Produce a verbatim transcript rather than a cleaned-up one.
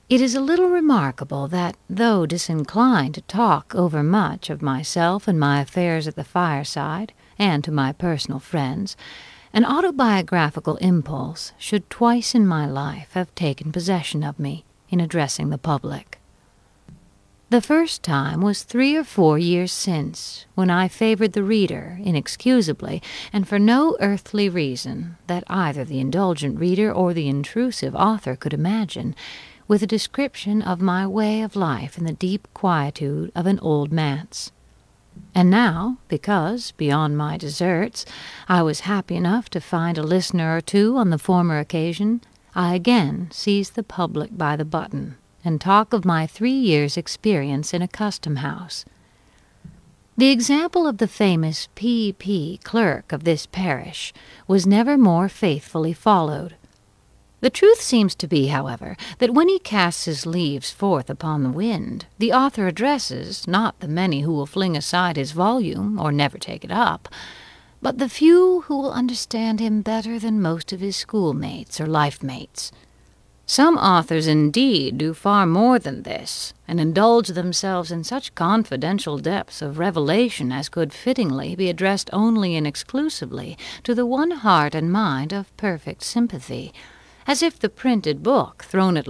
It is a little remarkable that, though disinclined to talk overmuch of myself and my affairs at the fireside, and to my personal friends, an autobiographical impulse should twice in my life have taken possession of me in addressing the public. The first time was three or four years since, when I favored the reader, inexcusably, and for no earthly reason that either the indulgent reader or the intrusive author could imagine, with a description of my way of life in the deep quietude of an old manse. And now, because, beyond my deserts, I was happy enough to find a listener or two on the former occasion, I again seize the public by the button, and talk of my three years' experience in a custom-house. The example of the famous P P clerk of this parish was never more faithfully followed. The truth seems to be, however, that when he casts his leaves forth upon the wind, the author addresses, not the many who will fling aside his volume, or never take it up, but the few who will understand him better than most of his schoolmates or life-mates. Some authors, indeed, do far more than this, and indulge themselves in such confidential depths of revelation as could fittingly be addressed only and exclusively to the one heart and mind of perfect sympathy, as if the printed book thrown at